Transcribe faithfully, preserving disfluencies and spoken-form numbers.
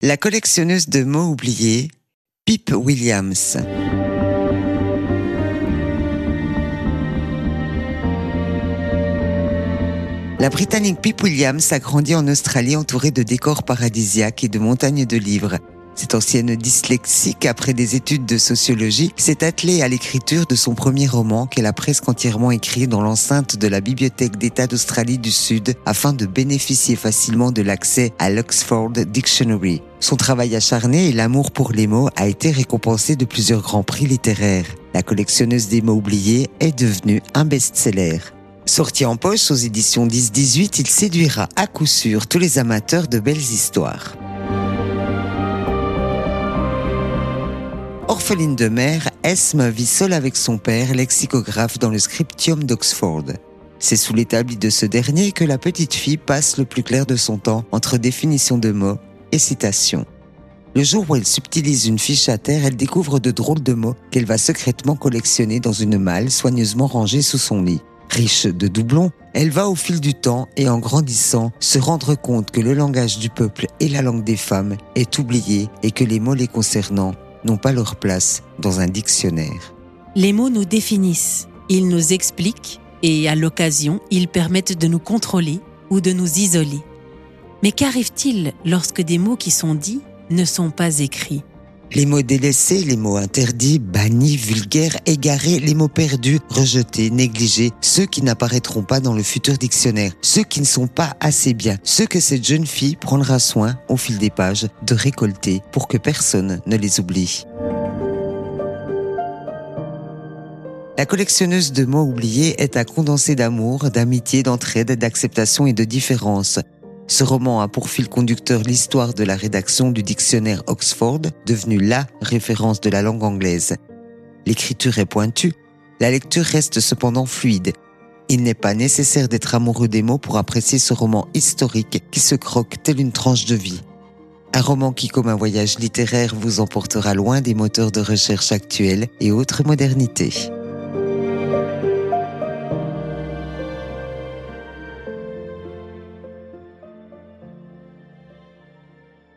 La collectionneuse de mots oubliés, Pip Williams. La Britannique Pip Williams a grandi en Australie entourée de décors paradisiaques et de montagnes de livres. Cette ancienne dyslexique, après des études de sociologie, s'est attelée à l'écriture de son premier roman qu'elle a presque entièrement écrit dans l'enceinte de la Bibliothèque d'État d'Australie du Sud afin de bénéficier facilement de l'accès à l'Oxford Dictionary. Son travail acharné et l'amour pour les mots a été récompensé de plusieurs grands prix littéraires. La collectionneuse des mots oubliés est devenue un best-seller. Sorti en poche aux éditions dix dix-huit, il séduira à coup sûr tous les amateurs de belles histoires. Orpheline de mère, Esme vit seule avec son père, lexicographe dans le scriptium d'Oxford. C'est sous l'établi de ce dernier que la petite fille passe le plus clair de son temps entre définitions de mots et citations. Le jour où elle subtilise une fiche à terre, elle découvre de drôles de mots qu'elle va secrètement collectionner dans une malle soigneusement rangée sous son lit. Riche de doublons, elle va au fil du temps et en grandissant se rendre compte que le langage du peuple et la langue des femmes est oublié et que les mots les concernant n'ont pas leur place dans un dictionnaire. Les mots nous définissent, ils nous expliquent et à l'occasion, ils permettent de nous contrôler ou de nous isoler. Mais qu'arrive-t-il lorsque des mots qui sont dits ne sont pas écrits ? Les mots délaissés, les mots interdits, bannis, vulgaires, égarés, les mots perdus, rejetés, négligés, ceux qui n'apparaîtront pas dans le futur dictionnaire, ceux qui ne sont pas assez bien, ceux que cette jeune fille prendra soin, au fil des pages, de récolter pour que personne ne les oublie. La collectionneuse de mots oubliés est un condensé d'amour, d'amitié, d'entraide, d'acceptation et de différence. Ce roman a pour fil conducteur l'histoire de la rédaction du dictionnaire Oxford, devenu la référence de la langue anglaise. L'écriture est pointue, la lecture reste cependant fluide. Il n'est pas nécessaire d'être amoureux des mots pour apprécier ce roman historique qui se croque tel une tranche de vie. Un roman qui, comme un voyage littéraire, vous emportera loin des moteurs de recherche actuels et autres modernités.